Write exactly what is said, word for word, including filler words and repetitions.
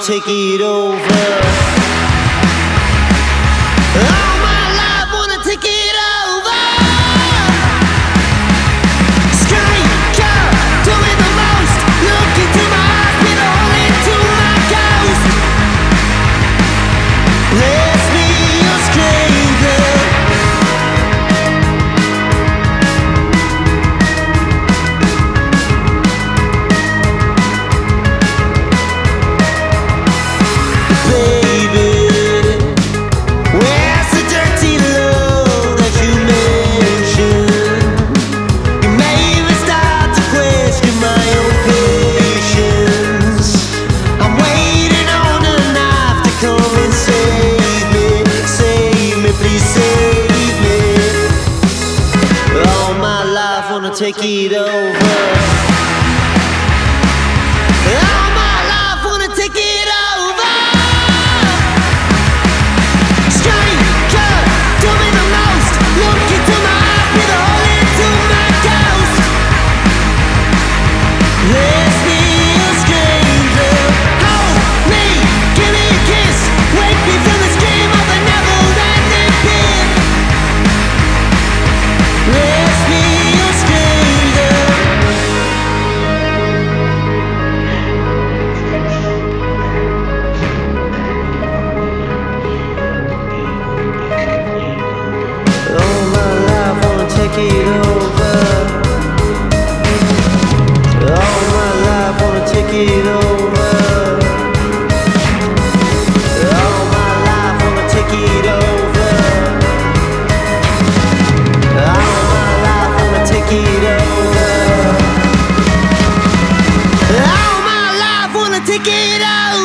take it over. All my life wanna take it over. Stranger, doing the most. Look into my eyes, put a hole into my ghost. Let's be a stranger. Take it over. All my life wanna take it over. Stranger, doing the most. Look into my eyes, put a hole into my ghost. Let's be a stranger. Hold me, give me a kiss. Wake me from this dream of a never-ending pit. Let's be a stranger. Take it over. All my life wanna take it over. All my life wanna take it over. All my life wanna take it over. All my life wanna take it over.